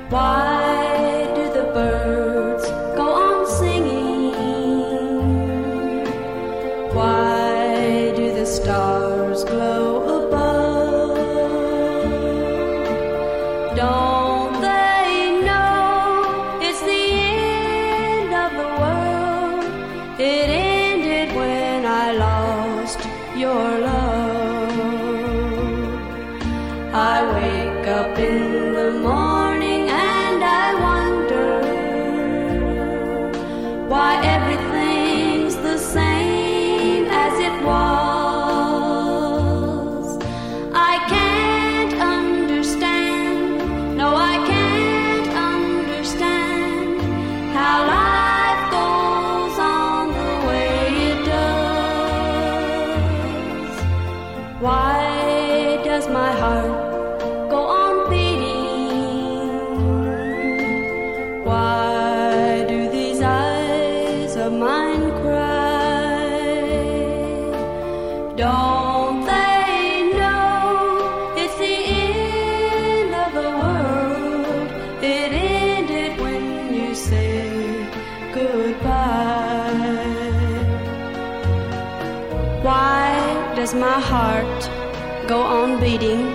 Why do the birds go on singing? Why do the stars glow above? Don't they know it's the end of the world? It ended when I lost your love. I wake up in the morning and I wonder why everything's the same as it was. I can't understand, no I can't understand how life goes on the way it does. Why does my heart go on beating? Why do these eyes of mine cry? Don't they know it's the end of the world? It ended when you said goodbye. Why does my heart go on beating?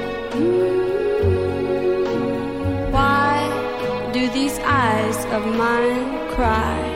Why do these eyes of mine cry?